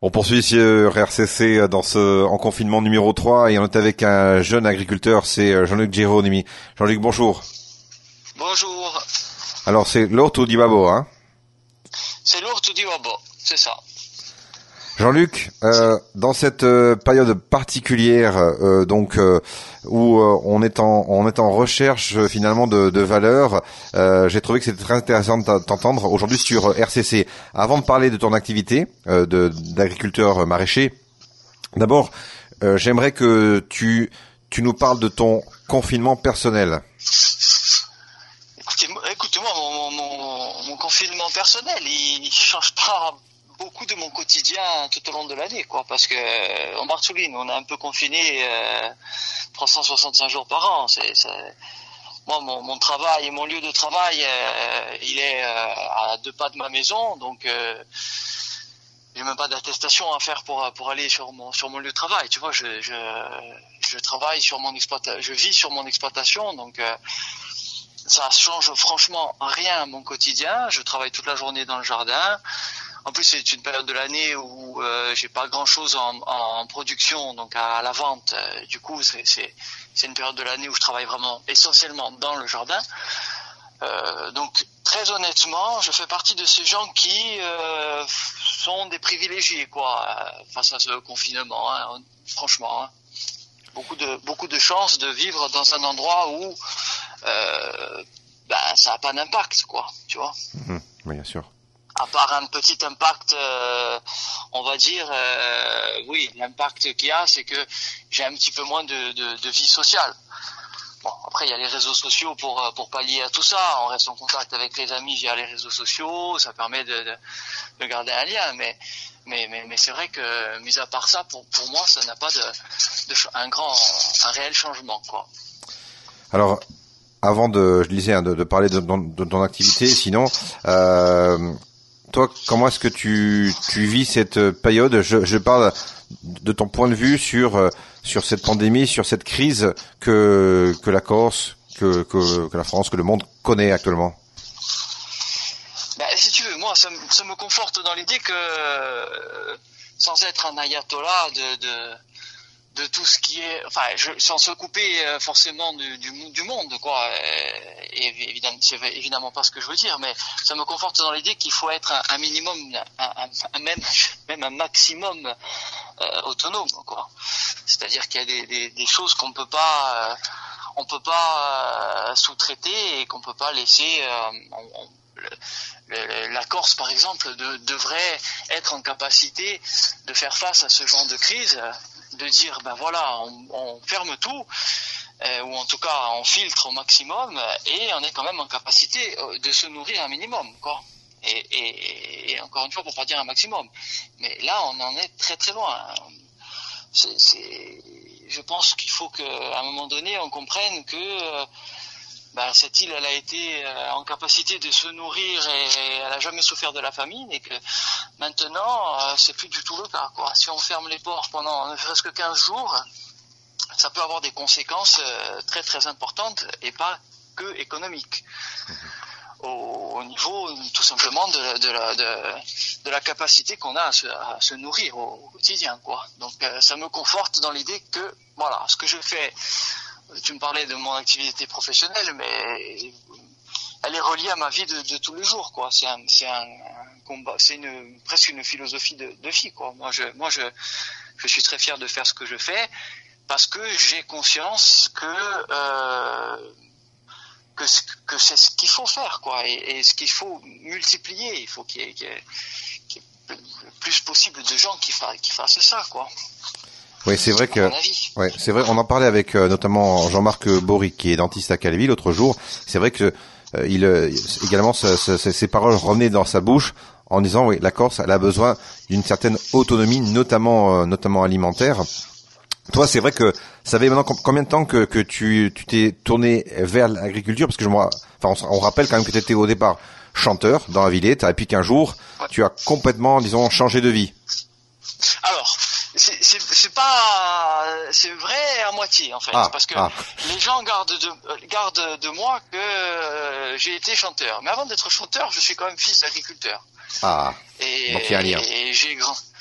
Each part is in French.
On poursuit sur RCC en confinement numéro 3 et on est avec un jeune agriculteur, c'est Jean-Luc Geronimi. Jean-Luc, bonjour. Bonjour. Alors c'est l'Orto di Babbo, hein? C'est l'Orto di Babbo, c'est ça. Jean-Luc, dans cette période particulière, où on est en recherche finalement de valeurs, j'ai trouvé que c'était très intéressant de t'entendre aujourd'hui sur RCC. Avant de parler de ton activité d'agriculteur maraîcher, d'abord, j'aimerais que tu nous parles de ton confinement personnel. Écoutez-moi, mon confinement personnel, il change pas beaucoup de mon quotidien tout au long de l'année, quoi, parce que en Martouline, on est un peu confiné 365 jours par an. Moi, mon travail et mon lieu de travail, il est à 2 pas de ma maison, donc j'ai même pas d'attestation à faire pour aller sur mon lieu de travail. Tu vois, je travaille sur mon exploitation, je vis sur mon exploitation, donc ça change franchement rien à mon quotidien. Je travaille toute la journée dans le jardin. En plus, c'est une période de l'année où j'ai pas grand-chose en production, donc à la vente. Du coup, c'est une période de l'année où je travaille vraiment essentiellement dans le jardin. Donc, très honnêtement, je fais partie de ces gens qui sont des privilégiés, quoi, face à ce confinement. Hein, franchement, hein. Beaucoup de chance de vivre dans un endroit où ça a pas d'impact, quoi. Tu vois. Oui, bien sûr. À part un petit impact, on va dire, oui, l'impact qu'il y a, c'est que j'ai un petit peu moins de vie sociale. Bon, après, il y a les réseaux sociaux pour pallier à tout ça. On reste en contact avec les amis via les réseaux sociaux, ça permet de garder un lien. Mais c'est vrai que, mis à part ça, pour moi, ça n'a pas un réel changement, quoi. Alors, avant je disais, de parler de ton activité, sinon, toi, comment est-ce que tu vis cette période? Je parle de ton point de vue sur cette pandémie, sur cette crise que la Corse, que la France, que le monde connaît actuellement. Si tu veux, moi, ça me conforte dans l'idée que, sans être un ayatollah de tout ce qui est, sans se couper forcément du monde, quoi. Et évidemment, c'est évidemment pas ce que je veux dire, mais ça me conforte dans l'idée qu'il faut être un minimum, même un maximum autonome, quoi. C'est-à-dire qu'il y a des choses qu'on peut pas sous-traiter et qu'on peut pas laisser. La Corse, par exemple, devrait être en capacité de faire face à ce genre de crise, de dire on ferme tout, ou en tout cas on filtre au maximum, et on est quand même en capacité de se nourrir un minimum, quoi. Et encore une fois, pour pas dire un maximum, mais là on en est très très loin. Je pense qu'il faut qu'à un moment donné on comprenne que cette île, elle a été en capacité de se nourrir et elle a jamais souffert de la famine, et que maintenant, c'est plus du tout le cas, quoi. Si on ferme les ports pendant ne serait-ce que 15 jours, ça peut avoir des conséquences très très importantes et pas que économiques. Au niveau tout simplement de la capacité qu'on a à se nourrir au quotidien, quoi. Donc ça me conforte dans l'idée que voilà, ce que je fais. Tu me parlais de mon activité professionnelle, mais elle est reliée à ma vie de tous les jours, quoi. C'est un combat, c'est presque une philosophie de vie, quoi. Moi, je suis très fier de faire ce que je fais parce que j'ai conscience que c'est ce qu'il faut faire, quoi, et ce qu'il faut multiplier. Il faut qu'il y ait le plus possible de gens qui fassent ça, quoi. Oui, c'est vrai que, c'est vrai. On en parlait avec notamment Jean-Marc Bory, qui est dentiste à Calvi l'autre jour. C'est vrai que également ses paroles revenaient dans sa bouche en disant oui, la Corse, elle a besoin d'une certaine autonomie, notamment alimentaire. Toi, c'est vrai que ça fait maintenant combien de temps que tu t'es tourné vers l'agriculture, parce que on rappelle quand même que tu étais au départ chanteur dans la Villette, et puis qu'un jour tu as complètement, disons, changé de vie. Alors, c'est vrai à moitié, en fait, parce que les gens gardent de moi que j'ai été chanteur. Mais avant d'être chanteur, je suis quand même fils d'agriculteur. Donc il y a un lien. Et j'ai grand.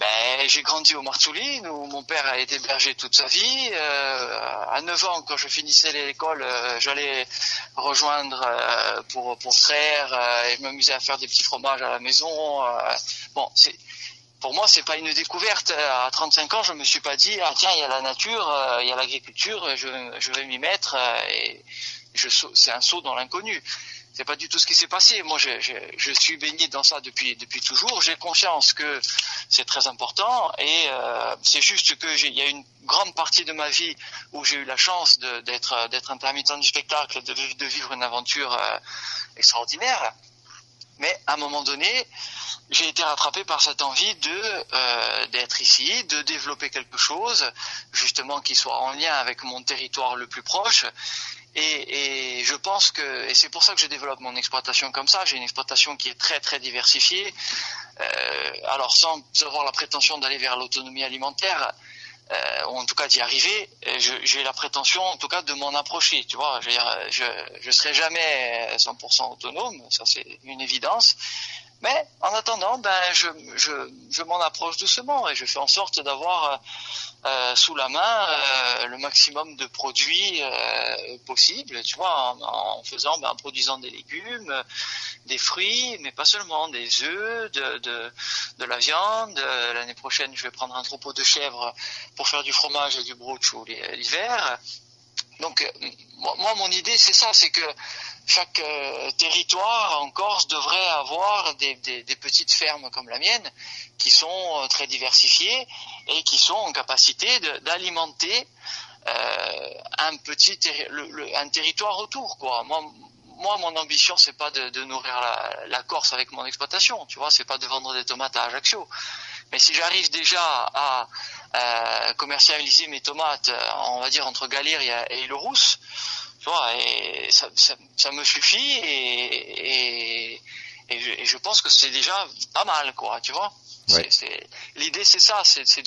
J'ai grandi au Martulin où mon père a été berger toute sa vie. À 9 ans, quand je finissais l'école, j'allais rejoindre pour traire et m'amuser à faire des petits fromages à la maison. Pour moi, c'est pas une découverte. À 35 ans, je me suis pas dit tiens, il y a la nature, il y a l'agriculture, je vais m'y mettre et c'est un saut dans l'inconnu. C'est pas du tout ce qui s'est passé. Moi, je suis baigné dans ça depuis toujours. J'ai conscience que c'est très important et c'est juste que il y a une grande partie de ma vie où j'ai eu la chance d'être intermittent du spectacle, de vivre une aventure extraordinaire. Mais à un moment donné, j'ai été rattrapé par cette envie d'être ici, de développer quelque chose, justement qui soit en lien avec mon territoire le plus proche. Et je pense et c'est pour ça que je développe mon exploitation comme ça. J'ai une exploitation qui est très très diversifiée. Alors sans avoir la prétention d'aller vers l'autonomie alimentaire, ou en tout cas d'y arriver, j'ai la prétention en tout cas de m'en approcher. Tu vois, je serai jamais 100% autonome, ça c'est une évidence. Mais en attendant, je m'en approche doucement et je fais en sorte d'avoir sous la main le maximum de produits possibles, tu vois, en produisant des légumes, des fruits, mais pas seulement, des œufs, de la viande. L'année prochaine, je vais prendre un troupeau de chèvres pour faire du fromage et du brochu l'hiver. Donc, moi, mon idée, c'est ça, c'est que chaque territoire en Corse devrait avoir des petites fermes comme la mienne qui sont très diversifiées et qui sont en capacité d'alimenter un territoire autour, quoi. Moi, mon ambition, c'est pas de nourrir la Corse avec mon exploitation, tu vois, c'est pas de vendre des tomates à Ajaccio. Mais si j'arrive déjà à commercialiser mes tomates, on va dire entre Galiria et Île-aux-Rousses, tu vois, et ça me suffit et je pense que c'est déjà pas mal, quoi, tu vois. Ouais. L'idée, c'est ça, c'est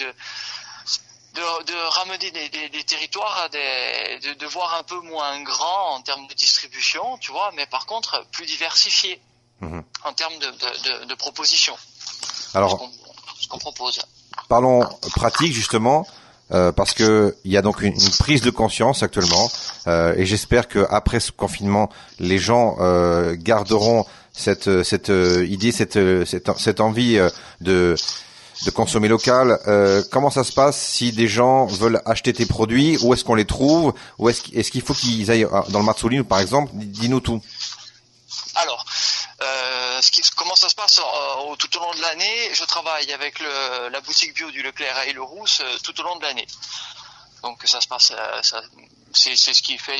de ramener des territoires de voir un peu moins grand en termes de distribution, tu vois, mais par contre plus diversifié en termes de propositions. Alors, ce qu'on propose. Parlons pratique justement. Parce que il y a donc une prise de conscience actuellement, et j'espère que après ce confinement, les gens garderont cette idée, cette envie de consommer local. Comment ça se passe si des gens veulent acheter tes produits? Où est-ce qu'on les trouve? Ou est-ce qu'il faut qu'ils aillent dans le Martulin par exemple? Dis-nous tout. Alors, comment ça se passe tout au long de l'année? Je travaille avec la boutique bio du Leclerc à Île-aux-Rousses tout au long de l'année. Donc ça se passe, c'est ce qui fait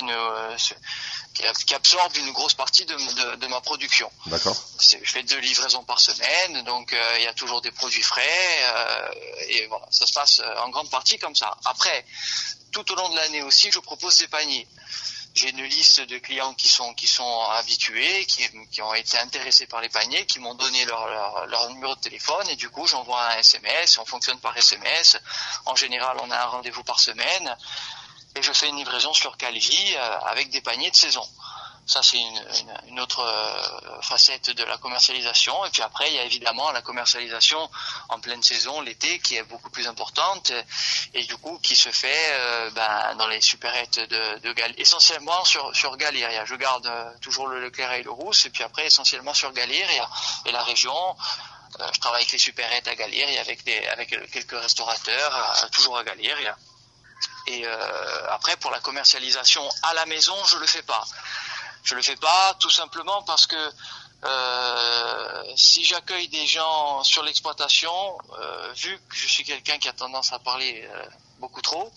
qui absorbe une grosse partie de ma production. D'accord. Je fais 2 livraisons par semaine, donc il y a toujours des produits frais et voilà, ça se passe en grande partie comme ça. Après, tout au long de l'année aussi, je propose des paniers. J'ai une liste de clients qui sont habitués, qui ont été intéressés par les paniers, qui m'ont donné leur numéro de téléphone et du coup j'envoie un SMS, on fonctionne par SMS. En général, on a un rendez-vous par semaine et je fais une livraison sur Calvi avec des paniers de saison. Ça, c'est une autre facette de la commercialisation. Et puis après, il y a évidemment la commercialisation en pleine saison, l'été, qui est beaucoup plus importante et du coup qui se fait dans les supérettes de Galiria, essentiellement sur Galiria. Je garde toujours le Leclerc et Île-aux-Rousses et puis après essentiellement sur Galiria et la région. Je travaille avec les supérettes à Galiria, avec quelques restaurateurs, toujours à Galiria. Et après, pour la commercialisation à la maison, je le fais pas. Je le fais pas tout simplement parce que si j'accueille des gens sur l'exploitation, vu que je suis quelqu'un qui a tendance à parler beaucoup trop,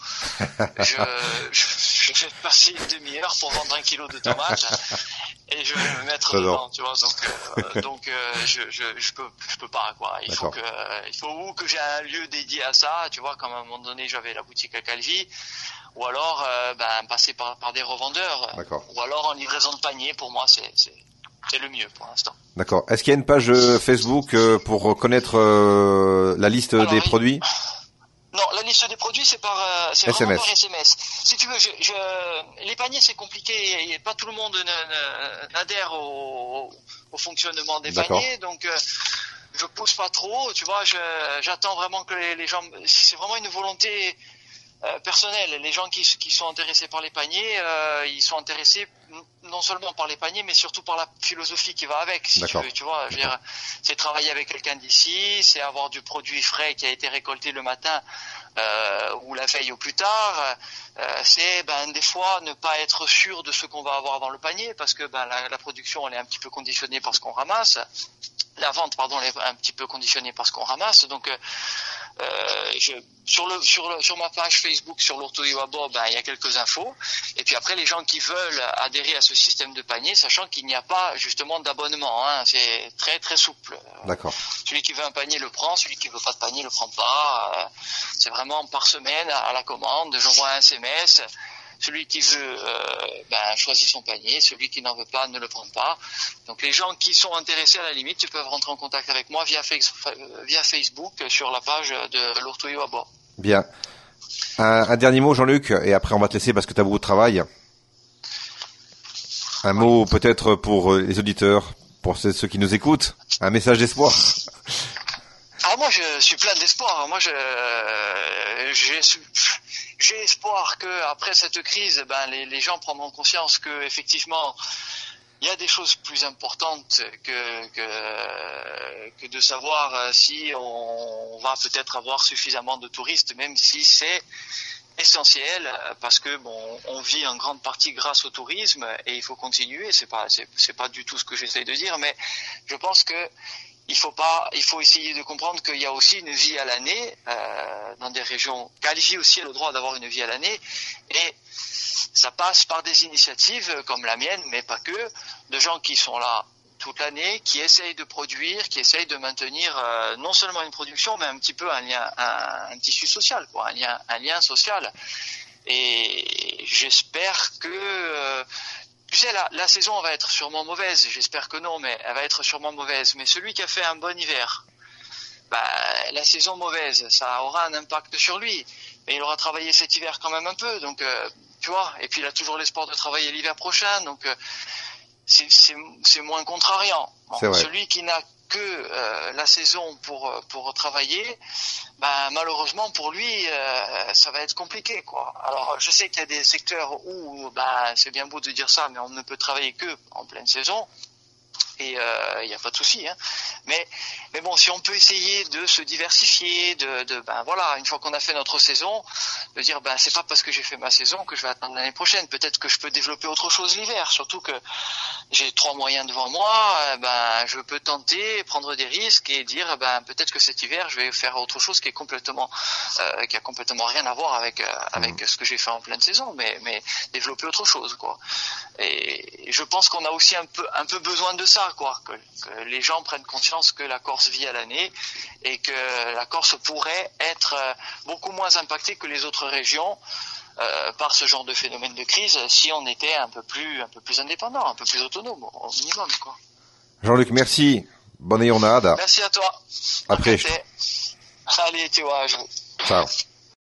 je vais passer une demi-heure pour vendre 1 kilo de tomates et je vais me mettre dedans, tu vois. Donc je peux pas, quoi. Il faut que j'ai un lieu dédié à ça, tu vois. Comme à un moment donné j'avais la boutique à Calvi. Ou alors passer par des revendeurs. D'accord. Ou alors en livraison de panier, pour moi c'est le mieux pour l'instant. D'accord. Est-ce qu'il y a une page Facebook pour connaître la liste des produits? Non, la liste des produits c'est vraiment par SMS. Si tu veux, les paniers c'est compliqué et pas tout le monde n'adhère au fonctionnement des paniers, donc je pousse pas trop, tu vois, j'attends vraiment que les gens, c'est vraiment une volonté personnelle. Les gens qui sont intéressés par les paniers, ils sont intéressés non seulement par les paniers, mais surtout par la philosophie qui va avec, si tu veux, tu vois. Je veux dire, c'est travailler avec quelqu'un d'ici, c'est avoir du produit frais qui a été récolté le matin ou la veille au plus tard. C'est des fois ne pas être sûr de ce qu'on va avoir dans le panier, parce que la production elle est un petit peu conditionnée par ce qu'on ramasse. La vente, pardon, elle est un petit peu conditionnée par ce qu'on ramasse. Donc sur ma page Facebook sur l'Orto Iwabo, il y a quelques infos. Et puis après, les gens qui veulent adhérer à ce système de panier, sachant qu'il n'y a pas justement d'abonnement, hein, c'est très très souple. D'accord. Celui qui veut un panier le prend, celui qui veut pas de panier le prend pas. C'est vraiment par semaine à la commande. J'envoie un SMS. Celui qui veut choisit son panier, celui qui n'en veut pas ne le prend pas. Donc les gens qui sont intéressés, à la limite, ils peuvent rentrer en contact avec moi via Facebook sur la page de l'Orto Iwabo. Bien. Un dernier mot, Jean-Luc, et après on va te laisser parce que tu as beaucoup de travail. Un mot peut-être pour les auditeurs, pour ceux qui nous écoutent, un message d'espoir. Ah, moi je suis plein d'espoir. Moi j'ai espoir que après cette crise, les gens prendront conscience que effectivement il y a des choses plus importantes que de savoir si on va peut-être avoir suffisamment de touristes, même si c'est essentiel, parce que on vit en grande partie grâce au tourisme et il faut continuer. C'est pas du tout ce que j'essaie de dire, mais je pense que il faut essayer de comprendre qu'il y a aussi une vie à l'année dans des régions. Calvi aussi a le droit d'avoir une vie à l'année, et ça passe par des initiatives comme la mienne, mais pas que, de gens qui sont là toute l'année, qui essayent de produire, qui essayent de maintenir non seulement une production, mais un petit peu un lien, un tissu social, quoi, un lien social. Et j'espère que tu sais, la saison va être sûrement mauvaise. J'espère que non, mais elle va être sûrement mauvaise. Mais celui qui a fait un bon hiver, la saison mauvaise, ça aura un impact sur lui. Mais il aura travaillé cet hiver quand même un peu, donc tu vois. Et puis il a toujours l'espoir de travailler l'hiver prochain, donc c'est moins contrariant. Bon, celui qui n'a que la saison pour travailler, malheureusement pour lui ça va être compliqué, quoi. Alors je sais qu'il y a des secteurs où c'est bien beau de dire ça, mais on ne peut travailler que en pleine saison. Et il n'y a pas de souci, hein. Mais bon, si on peut essayer de se diversifier, une fois qu'on a fait notre saison, de dire c'est pas parce que j'ai fait ma saison que je vais attendre l'année prochaine. Peut-être que je peux développer autre chose l'hiver, surtout que j'ai 3 moyens devant moi. Je peux tenter, prendre des risques et dire peut-être que cet hiver je vais faire autre chose qui a complètement rien à voir avec ce que j'ai fait en pleine saison, mais développer autre chose, quoi. Et je pense qu'on a aussi un peu besoin de ça, quoi, que les gens prennent conscience que la Corse vit à l'année et que la Corse pourrait être beaucoup moins impactée que les autres régions par ce genre de phénomène de crise si on était un peu plus indépendant, un peu plus autonome au minimum, quoi. Jean-Luc, merci. Bonne journée. Merci à toi. Après. Allez, tu vois. Ciao.